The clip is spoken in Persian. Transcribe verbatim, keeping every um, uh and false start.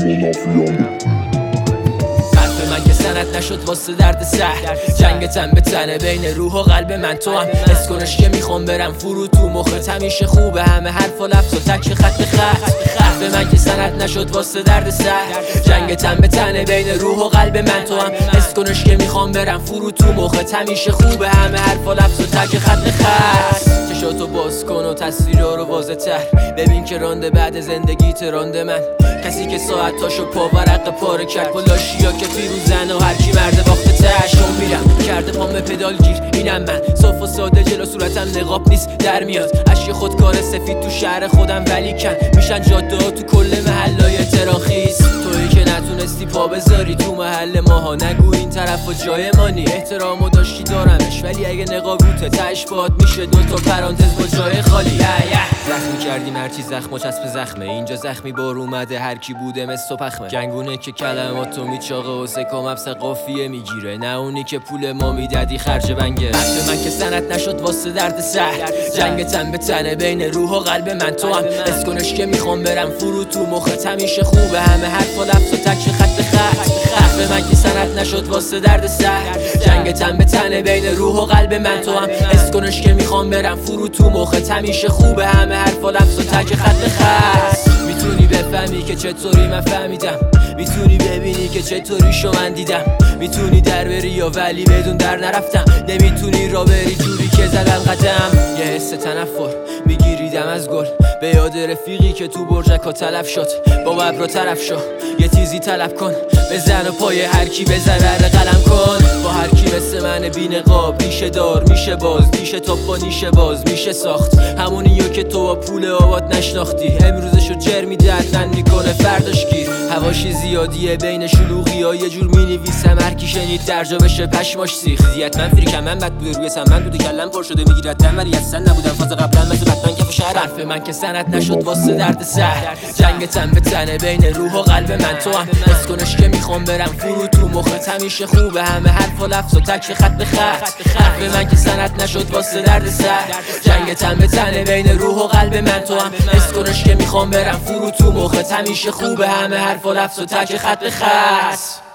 حرف من که سند نشد واسه درد سر، جنگ تن به تنه بین روح و قلب من تو هم حس کنش که میخوام برم فرو تو مخت. همیشه خوبه همه حرف و لفظ و تک خط به خط. حرف من که سند نشد واسه درد سر، جنگ تن به تنه بین روح و قلب من تو هم حس کنش که میخوام برم فرو تو مخت. همیشه خوبه همه حرف و لفظ و تک خط به خط. چشاتو باز کن و تصویرها رو واضح تر ببین که رانده بعد زندگیت رانده من. کسی که ساعتاشو پا ورق پاره کرد با لاشیا که پیروزن و هر کی مرده باخته تشم میرم کرده پام پدال گیر. اینم من صاف و ساده جلو صورتم نقاب نیست در میاد اشک خودکار سفید تو شهر خودم ولی کن میشن جاده ها تو کل محلای تراخیص. تویی که نتونستی پا بذاری تو محل ماها نگو این طرف و جای مانی. احترامو داشتی دارمش ولی اگه نقاب روته تش باد میشه دوتا پرانتز با جای خالی. زخمی کردیم هرچی زخم و چسب زخمه اینجا زخمی بار اومده هر کی بوده مثل پخمه. جنگونه که کلماتو میچاقه و سکام افس قافیه میگیره نه اونی که پول ما میدادی خرج بنگه. حرف من که سند نشد واسه درد سر، جنگ تن به تنه بین روح و قلب من تو هم حس کنش که میخوام برم فرو تو مخت. همیشه خوبه همه حرف و لفظ و تک خط به خط. حرف من که سند نشد واسه درد سر، جنگ تن به تنه بین روح و قلب من تو هم حس کنش که میخوام برم فرو تو مخت. همیشه خوبه همه حرف و لفظ و تک خط به خط. میتونی بفهمی که چطوری من فهمیدم، میتونی ببینی که چطوری شو من دیدم، میتونی در بری یا ولی بدون در نرفتم، نمیتونی را بری جوری که زدم قدم. یه حس تنفر میگیریدم از گل به یاد رفیقی که تو برجکا تلف شد. با ببرا طرف شو یه تیزی طلب کن بزن و پای هر کی به ضرر قلم کن. با هر کی مثل من بی نقاب ریشه دار میشه باز میشه توپ و نیشه باز میشه ساخت. همونیو که تو با پول آباد نشناختی امروزشو جر میدردن میکنه فرداش گیر. هواشی زیادیه بین شلوغی ها یه جور مینویسم هر کی شنید درجا بشه پشماش سیخ. دیت من فریکم من بد بوده روی سم من بوده کلم پر شده میگیرد دم ولی اصلا نبودم فاز قبلا مثل بطمن کف شهر. حرف من که سند نشد واسه درد سر، جنگ تن به تنه بین روح و قلب من تو هم حس کنش که میخوام برم فرو تو مخت. همیشه خوبه همه حرف و لفظ و تک خط به خط. حرف من که سند نشد واسه درد سر، جنگ تن به تنه بین روح و قلب من تو هم حس کنش که میخوام برم فرو تو مخت. همیشه خوبه همه حرف و لفظ و تک خط به خط.